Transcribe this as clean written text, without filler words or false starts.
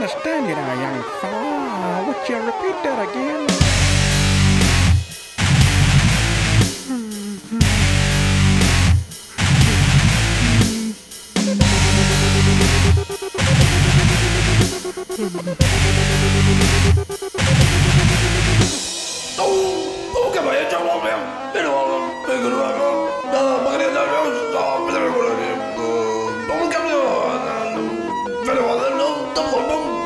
understand it, young fella. Would you repeat that again? ¿Cómo que vaya, chaval? Pero,